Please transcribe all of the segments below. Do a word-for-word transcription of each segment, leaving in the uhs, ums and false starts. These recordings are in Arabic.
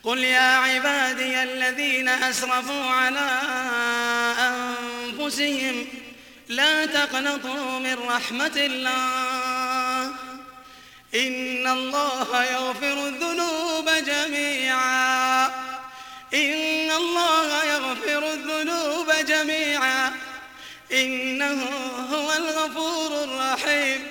قل يا عبادي الذين أسرفوا على أنفسهم لا تقنطوا من رحمة الله إن الله يغفر الذنوب جميعا إن الله يغفر الذنوب جميعا إنه هو الغفور الرحيم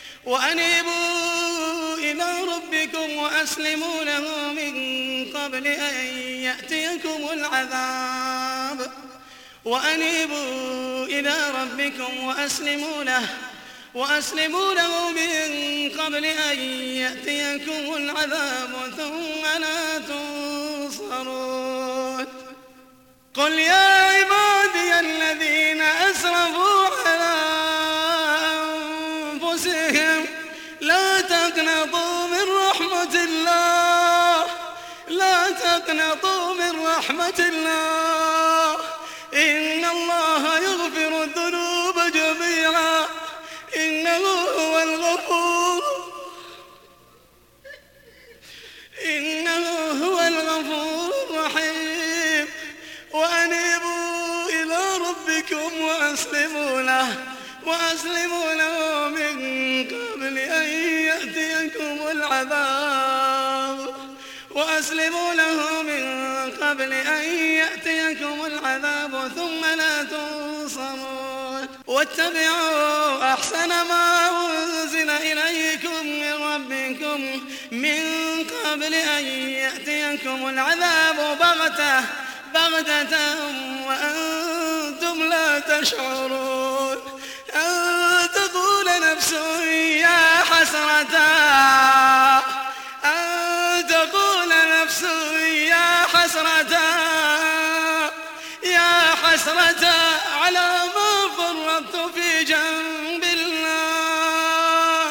وأنيبوا إلى ربكم وأسلموا له من قبل أن يأتيكم العذاب وأنيبوا إلى ربكم وأسلموا له وأسلموا له من قبل أن يأتيكم العذاب ثم لا تنصرون قل يا عبادي الذين أسرفوا على أنفسهم لا تقنطوا من رحمة الله لا تقنطوا من رحمة الله إن الله يغفر الذنوب جميعا إنه هو الغفور إنه هو الغفور الرحيم وأنيبوا إلى ربكم وأسلموا له وأسلموا له من قبل أن يأتيكم العذاب وأسلموا له من قبل أن يأتيكم العذاب ثم لا تنصرون واتبعوا أحسن ما أنزل إليكم من ربكم من قبل أن يأتيكم العذاب بغتة بغتة وأنتم لا تشعرون أن تقول نفس يا حسرة أن تقول نفس يا حسرة يا حسرة على ما فرطت في جنب الله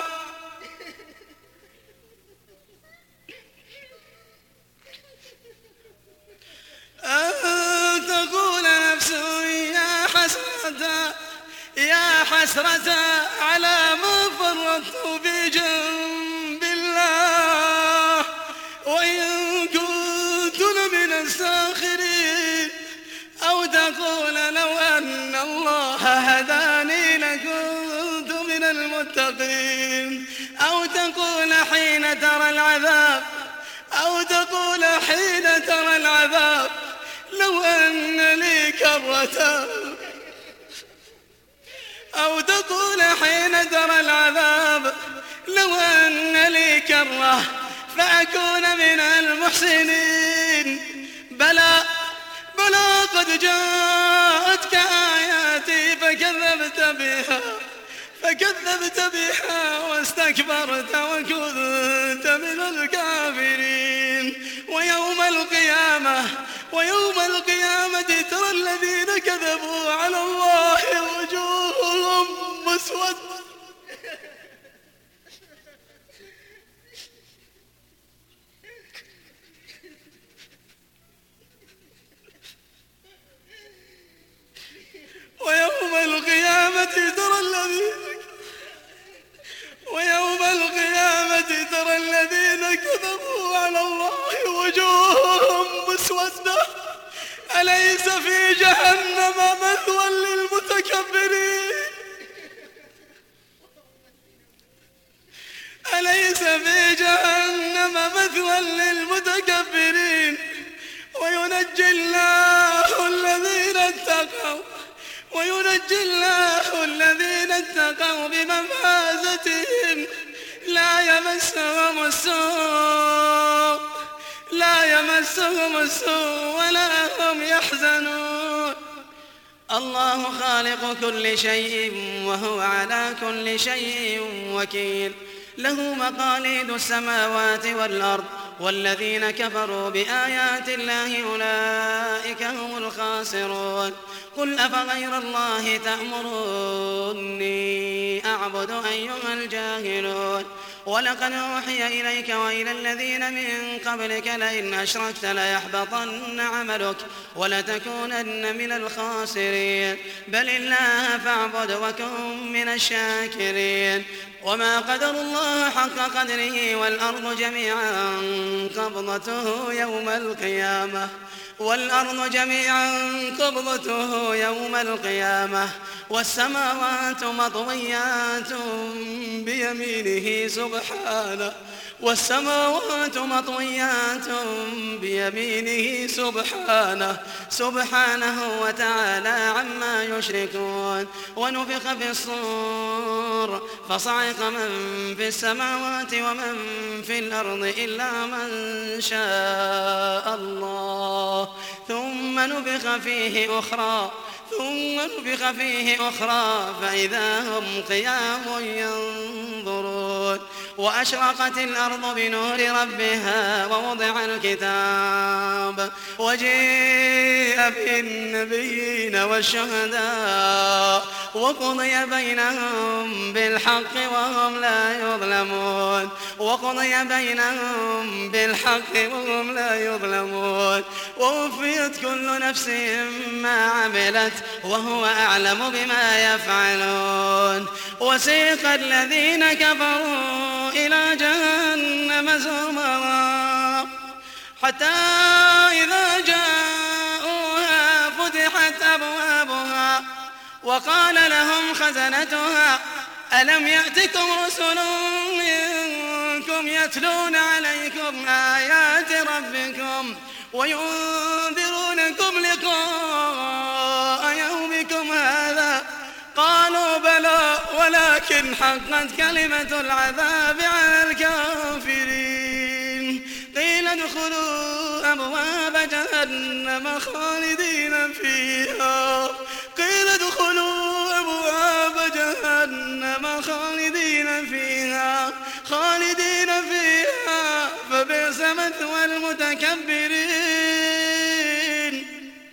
أن تقول نفس يا حسرة يا حسرة على ما فرطت في جنب الله وإن كنت لمن الساخرين أو تقول لو أن الله هداني لكنت من المتقين أو تقول حين ترى العذاب أو تقول حين ترى العذاب لو أن لي كرة أو تقول حين ترى العذاب لو أن لي كرة فأكون من المحسنين بلى بلى قد جاءتك آياتي فكذبت بها فكذبت بها واستكبرت وكنت من الكافرين ويوم القيامة ويوم القيامة ترى الذين كذبوا على الله وجوههم مسودة ويوم القيامة ترى الذين ويوم القيامة ترى الذين كذبوا على الله وجوههم مسودة أليس في جهنم مثوى للمتكبرين أليس في جهنم مثوى للمتكبرين وينجي الله الذين اتقوا وينجي الله الذين اتقوا بمفازتهم لا يمسهم السوء لا يمسهم السوء ولا هم يحزنون الله خالق كل شيء وهو على كل شيء وكيل له مقاليد السماوات والأرض والذين كفروا بآيات الله أولئك هم الخاسرون قل أفغير الله تأمروني أعبد أيها الجاهلون ولقد أوحي إليك وإلى الذين من قبلك لئن أشركت ليحبطن عملك ولتكونن من الخاسرين بل الله فاعبد وكن من الشاكرين وما قدر الله حق قدره والأرض جميعا قبضته يوم القيامة والأرض جميعا قبضته يوم القيامة والسماوات مطويات بيمينه سبحانه والسماوات مطويات بيمينه سبحانه سبحانه وتعالى عما يشركون. ونفخ في الصور فصعق من في السماوات ومن في الأرض إلا من شاء الله ثم نفخ فيه أخرى ثم نفخ فيه أخرى فإذا هم قيام ينظرون. وأشرقت الأرض بنور ربها ووضع الكتاب وجيء بالنبيين والشهداء وقضي بينهم بالحق وهم لا يظلمون وقضي بينهم بالحق وهم لا يظلمون ووفيت كل نفس ما عملت وهو أعلم بما يفعلون. وسيق الذين كفروا إلى جهنم زمرا حتى إذا جاءوها فتحت أبوابها وقال لهم خزنتها ألم يأتكم رسل منكم يتلون عليكم آيات ربكم وينذرونكم لقاء يومكم هذا قالوا بلى ولكن حقت كلمة العذاب على الكافرين قيل ادخلوا أبواب جهنم خالدين فيها قيل ادخلوا أبواب جهنم خالدين فيها خالدين فيها فبئس مثوى المتكبرين.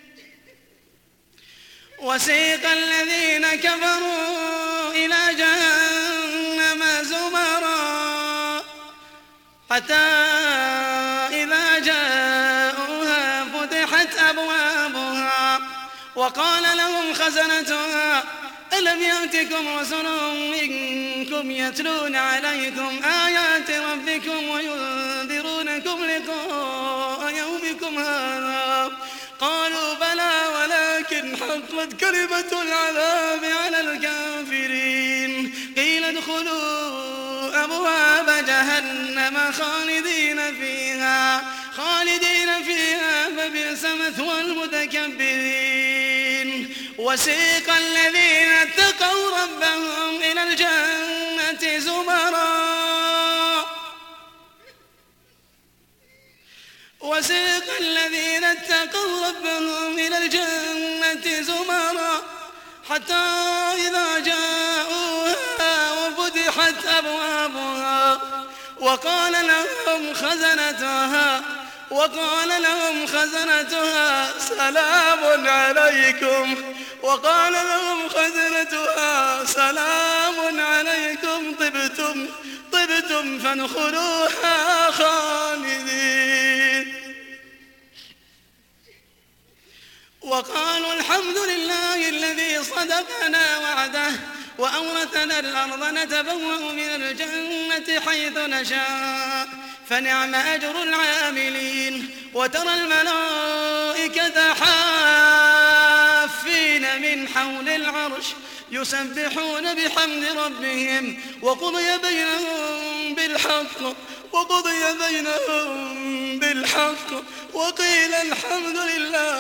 وسيق الذين كفروا إلى جهنم زمرا حتى إذا جاءوها فتحت أبوابها وقال لهم خزنتها ألم يأتكم رسل منكم يتلون عليكم آيات ربكم وينذرونكم لقاء يومكم هذا قالوا بلى ولكن حقت كلمة العذاب على الكافرين قيل ادخلوا أبواب جهنم خالدين فيها خالدين فيها فبئس مثوى المتكبرين. وسيق الذين اتقوا ربهم إلى الجنة زمرا وسيق الذين اتقوا ربهم إلى الجنة زمرا حتى إذا جاءوها وفتحت أبوابها وقال لهم خزنتها وقال لهم خزنتها سلام عليكم وقال لهم خزنتها سلام عليكم طبتم طبتم فادخلوها خالدين. وقالوا الحمد لله الذي صدقنا وعده وأورثنا الأرض نتبوأ من الجنة حيث نشاء فنعم أجر العاملين. وترى الملائكة حافين من حول العرش يسبحون بحمد ربهم وقضي بينهم بالحق وقضي بينهم بالحق وقيل الحمد لله